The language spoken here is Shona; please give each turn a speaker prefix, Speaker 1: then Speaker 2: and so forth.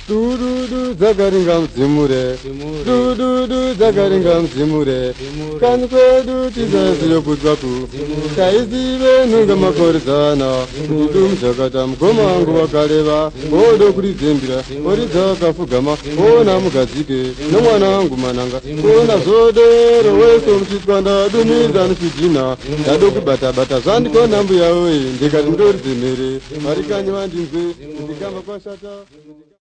Speaker 1: Dudu zagaringam zimure, dudu zagaringam zimure, kan kwedu tizazilo kutwaku, kaizive nunga makorizana, dudu mchakatam gomangu wakaleva, odo kurizimbira, oriza kafugama, ona mugadzike, nomwana wangu mananga, ona zodero weso mchitwanda, dumizani sijina, dadoku bata zandikona mbuya oe, ndikati ndori zemere, marikanyi vandinzwe, ndikamba kwa shata.